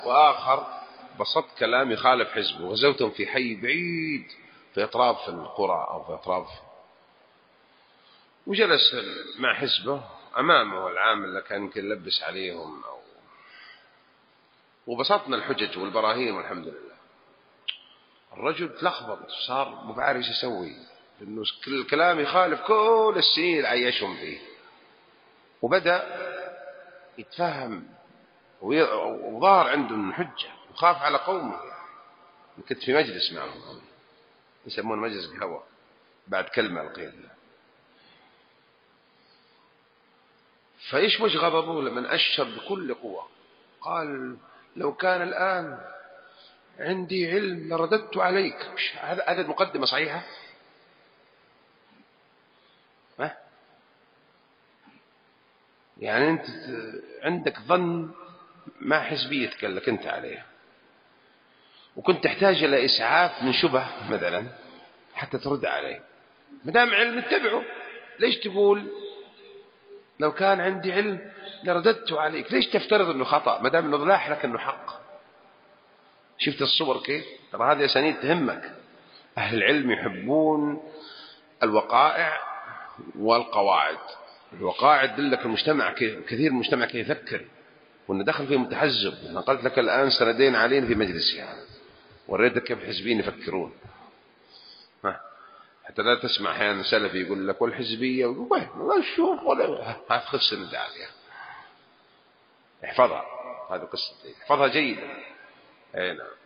وآخر بسط كلام يخالف حزبه، غزوتهم في حي بعيد في أطراف القرى أو في أطراف، وجلس مع حزبه أمامه العامل اللي كان يمكن يلبس عليهم وبسطنا الحجج والبراهين والحمد لله. الرجل تلخبط، صار مو بعارف ايش يسوي، لأنه كل الكلام يخالف كل السنين اللي عيشهم فيه، وبدأ يتفهم وظهر عنده حجة وخاف على قومه. كنت في مجلس معهم يسمون مجلس قهوة بعد كلمة القيل، فإيش غضبه لمن أشر بكل قوة، قال لو كان الآن عندي علم لرددت عليك. هذا المقدمة صحيحة؟ يعني أنت عندك ظن ما حزبيتك لك أنت عليها، وكنت تحتاج إلى إسعاف من شبه مثلا حتى ترد عليه. مدام علم اتبعه، ليش تقول لو كان عندي علم لرددت عليك؟ ليش تفترض أنه خطأ مدام أنه ضلاح لك أنه حق؟ شفت الصور كيف؟ ترى هذه أسانيد تهمك. أهل العلم يحبون الوقائع والقواعد. الوقائع تدلك المجتمع كثير المجتمع كيف يفكر، وأنه دخل فيه متحزب. أنا قلت لك الآن سندين علينا في مجلسي يعني، وريتك كيف حزبين يفكرون. حتى لا تسمع أحيانا سلفي يقول لك والحزبية ولا شوف ولا خذ سند عليها، احفظها، هذه قصة احفظها جيدا. أي نعم.